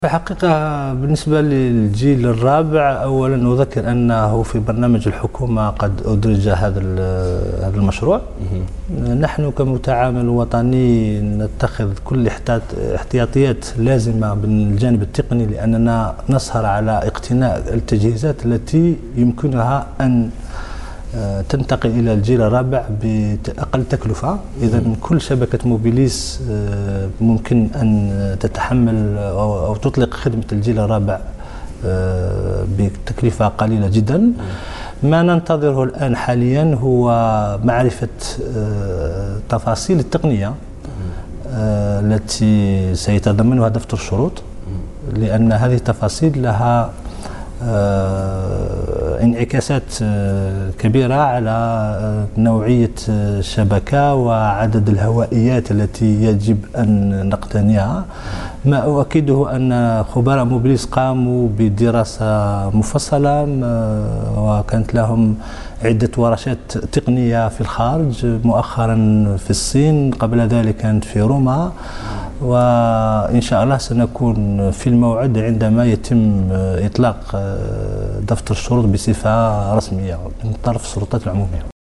في الحقيقة بالنسبة للجيل الرابع، أولا أذكر أنه في برنامج الحكومة قد أدرج هذا المشروع. نحن كمتعامل وطني نتخذ كل احتياطيات لازمة بالجانب التقني، لأننا نسهر على اقتناء التجهيزات التي يمكنها أن تنتقل إلى الجيل الرابع بأقل تكلفة. إذا كل شبكة موبيليس ممكن أن تتحمل أو تطلق خدمة الجيل الرابع بتكلفة قليلة جدا. ما ننتظره الآن حاليا هو معرفة تفاصيل التقنية التي سيتضمنها دفتر الشروط، لأن هذه التفاصيل لها انعكاسات كبيرة على نوعية الشبكة وعدد الهوائيات التي يجب أن نقتنيها. ما أؤكده أن خبراء موبيليس قاموا بدراسة مفصلة وكانت لهم عدة ورشات تقنية في الخارج، مؤخرا في الصين، قبل ذلك كانت في روما، وإن شاء الله سنكون في الموعد عندما يتم إطلاق دفتر الشروط بصفة رسمية من طرف السلطات العمومية.